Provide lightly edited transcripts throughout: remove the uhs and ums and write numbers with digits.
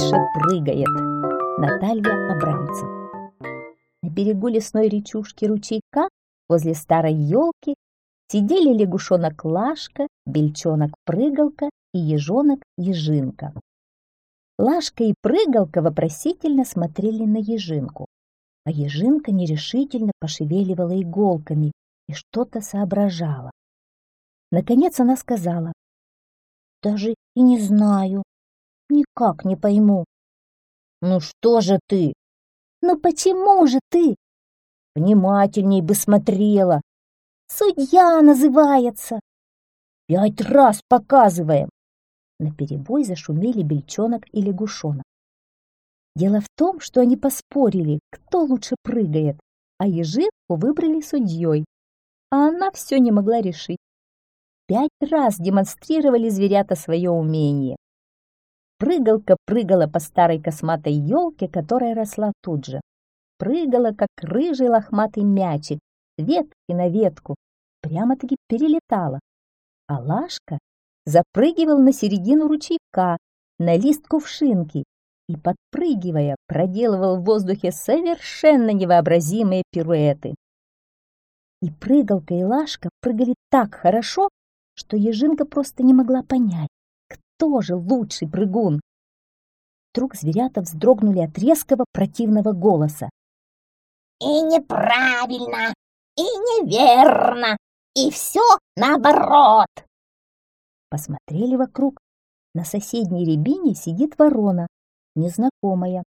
лучше прыгает. Наталья Абрамцев. На берегу лесной речушки ручейка возле старой елки сидели лягушонок Лашка, бельчонок Прыгалка и ежонок Ежинка. Лашка и Прыгалка вопросительно смотрели на Ежинку, а Ежинка нерешительно пошевеливала иголками и что-то соображала. Наконец она сказала: «Даже и не знаю, никак не пойму». «Ну что же ты?» «Ну почему же ты?» «Внимательней бы смотрела». «Судья называется». 5 раз показываем». Наперебой зашумели бельчонок и лягушонок. Дело в том, что они поспорили, кто лучше прыгает, а Ежинку выбрали судьей, а она все не могла решить. 5 раз демонстрировали зверята свое умение. Прыгалка прыгала по старой косматой елке, которая росла тут же. Прыгала, как рыжий лохматый мячик, с ветки на ветку, прямо-таки перелетала. А Лашка запрыгивал на середину ручейка, на лист кувшинки, и, подпрыгивая, проделывал в воздухе совершенно невообразимые пируэты. И Прыгалка, и Лашка прыгали так хорошо, что Ежинка просто не могла понять, кто же лучший прыгун. Вдруг зверята вздрогнули от резкого противного голоса. «И неправильно, и неверно, и все наоборот!» Посмотрели вокруг. На соседней рябине сидит ворона, незнакомая.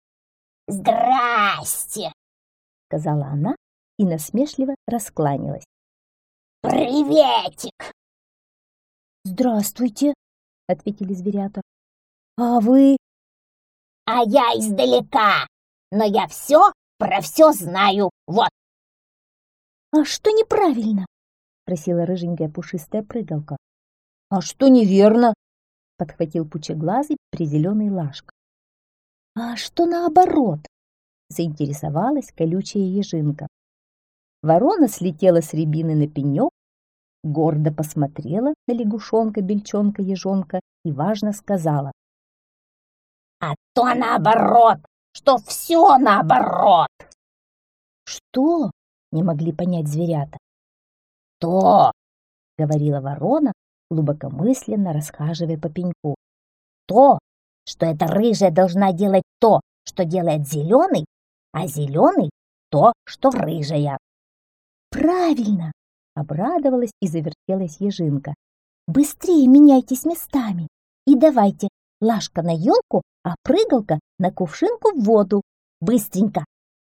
«Здрасте!» — сказала она и насмешливо раскланялась. «Приветик!» «Здравствуйте!» — ответили зверята. «А вы?» «А я издалека, но я все про все знаю, вот!» «А что неправильно?» — спросила рыженькая пушистая Прыгалка. «А что неверно?» — подхватил пучеглазый призеленый Лашка. «А что наоборот?» — заинтересовалась колючая Ежинка. Ворона слетела с рябины на пенек, гордо посмотрела на лягушонка, бельчонка, ежонка и важно сказала: «А то наоборот, что все наоборот!» «Что?» — не могли понять зверята. «То!» — говорила ворона, глубокомысленно расхаживая по пеньку. «То, что эта рыжая должна делать то, что делает зеленый, а зеленый то, что рыжая». «Правильно!» — обрадовалась и завертелась Ежинка. «Быстрее меняйтесь местами и давайте Лашка на елку, а Прыгалка на кувшинку в воду. Быстренько!»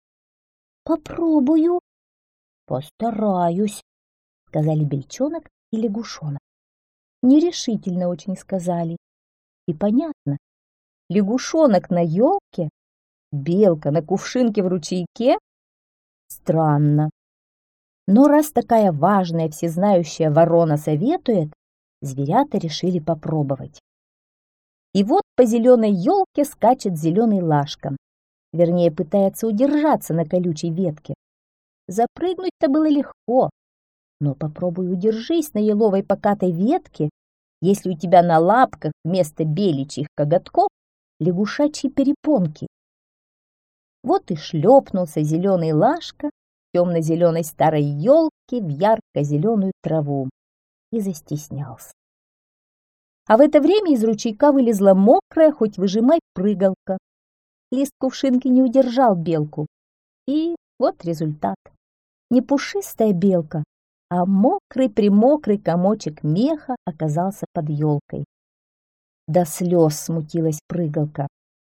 «Попробую!» «Постараюсь!» — сказали бельчонок и лягушонок. Нерешительно очень сказали. И понятно, лягушонок на елке, белка на кувшинке в ручейке. Странно. Но раз такая важная всезнающая ворона советует, зверята решили попробовать. И вот по зеленой елке скачет зеленый Лашка, вернее, пытается удержаться на колючей ветке. Запрыгнуть-то было легко, но попробуй удержись на еловой покатой ветке, если у тебя на лапках вместо беличьих коготков лягушачьи перепонки. Вот и шлепнулся зеленый Лашка в темно-зеленой старой елке в ярко-зеленую траву и застеснялся. А в это время из ручейка вылезла мокрая, хоть выжимай, Прыгалка. Лист кувшинки не удержал белку. И вот результат. Не пушистая белка, а мокрый-примокрый комочек меха оказался под елкой. До слез смутилась Прыгалка.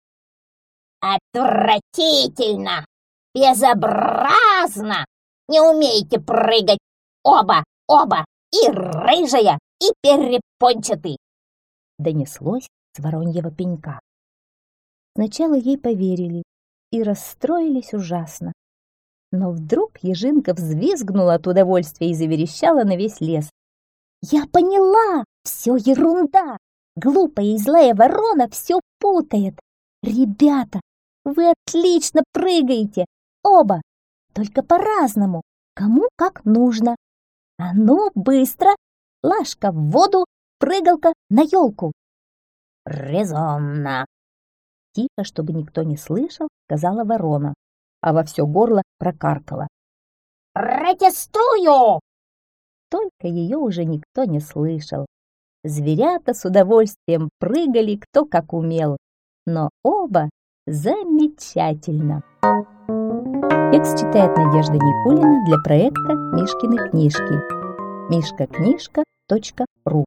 «Отвратительно! Безобразно! Не умеете прыгать! Оба, и рыжая, и перепончатый!» Донеслось с вороньего пенька. Сначала ей поверили и расстроились ужасно. Но вдруг Ежинка взвизгнула от удовольствия и заверещала на весь лес. «Я поняла! Все ерунда! Глупая и злая ворона все путает! Ребята, вы отлично прыгаете! Оба! Только по-разному, кому как нужно! А ну, быстро! Лашка в воду, Прыгалка на елку!» «Резонно!» Тихо, чтобы никто не слышал, сказала ворона, а во все горло прокаркала. Протестую! Только ее уже никто не слышал. Зверята с удовольствием прыгали кто как умел, но оба замечательно. Текст читает Надежда Никулина для проекта «Мишкины книжки». mishkaknижка.ру